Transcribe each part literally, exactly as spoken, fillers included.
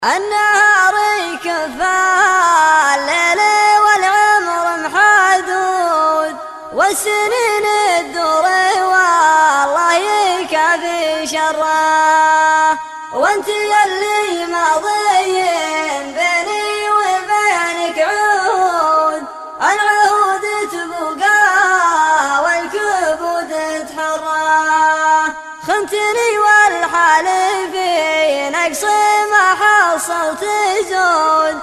النهار يكفى الليل والعمر محدود، والسنين الدور والله يكفي شره. وانت يلي ماضيين بيني وبينك عهود، العهود تبقى والكبود تحره. خنتني والحالفين اقصي ما حصلت زود،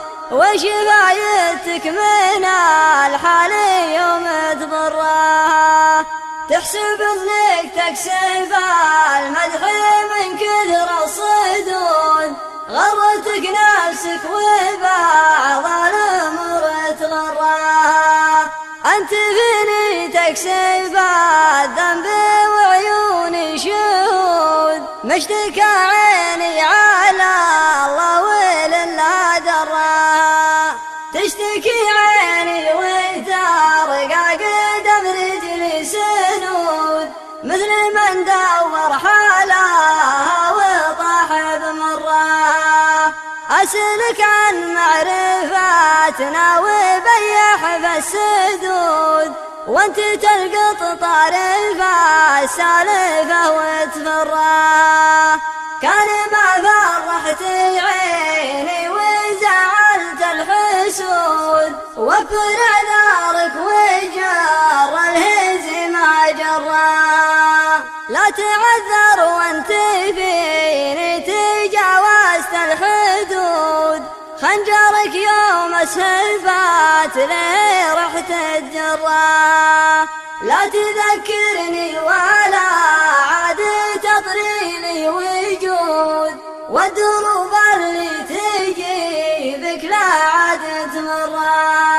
وشفايتك من الحال يوم تبره. تحسب انك تكسب المدح من كثر الصدود، غرتك نفسك وبعض الامر تغره. انت فيني تكسب الذنب وعيوني شهود، مشتكى عيني على الله ولله دره. تشتكي عيني وترقى قدم رجلي سنود، مثل من دور حالها وطاح بمره. أسألك عن معرفتنا وبيح بالسدود، وانت تلقط طرف السالفة وتفره. كان ما فرحت عيني وزعلت الحسود، وفر اعذارك وجر الهزم جره. لا تعذر وانت فيني تجاوزت الحدود، خنجرك يوم السلفات لي رحت الجره. لا تذكرني ولا عاد تطريني وجود، والدروب اللي تجي بك لا عاد تمره.